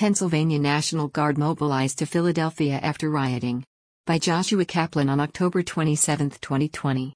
Pennsylvania National Guard mobilized to Philadelphia after rioting. By Joshua Kaplan on October 27, 2020.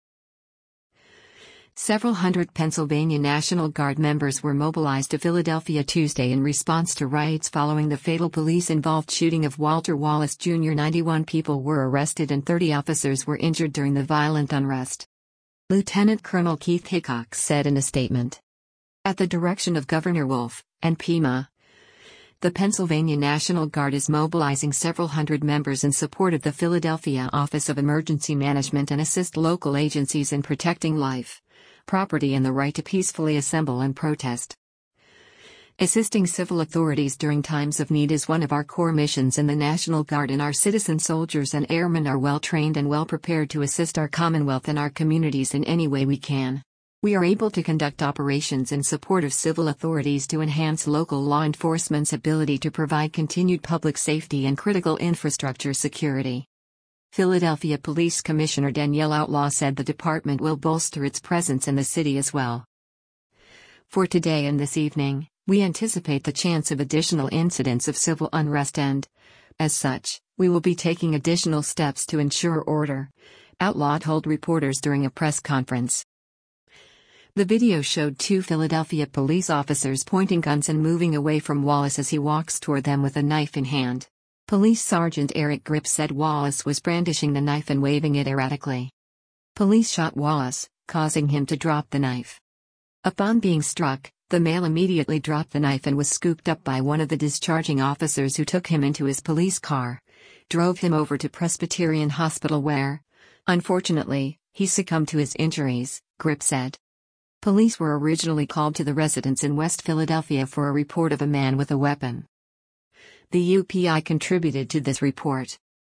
Several hundred Pennsylvania National Guard members were mobilized to Philadelphia Tuesday in response to riots following the fatal police-involved shooting of Walter Wallace Jr. 91 people were arrested and 30 officers were injured during the violent unrest. Lieutenant Colonel Keith Hickok said in a statement. At the direction of Governor Wolf and Pima, the Pennsylvania National Guard is mobilizing several hundred members in support of the Philadelphia Office of Emergency Management and assist local agencies in protecting life, property and the right to peacefully assemble and protest. Assisting civil authorities during times of need is one of our core missions in the National Guard, and our citizen soldiers and airmen are well trained and well prepared to assist our Commonwealth and our communities in any way we can. We are able to conduct operations in support of civil authorities to enhance local law enforcement's ability to provide continued public safety and critical infrastructure security. Philadelphia Police Commissioner Danielle Outlaw said the department will bolster its presence in the city as well. For today and this evening, we anticipate the chance of additional incidents of civil unrest and, as such, we will be taking additional steps to ensure order, Outlaw told reporters during a press conference. The video showed two Philadelphia police officers pointing guns and moving away from Wallace as he walks toward them with a knife in hand. Police Sergeant Eric Grip said Wallace was brandishing the knife and waving it erratically. Police shot Wallace, causing him to drop the knife. Upon being struck, the male immediately dropped the knife and was scooped up by one of the discharging officers, who took him into his police car, drove him over to Presbyterian Hospital where, unfortunately, he succumbed to his injuries, Grip said. Police were originally called to the residence in West Philadelphia for a report of a man with a weapon. The UPI contributed to this report.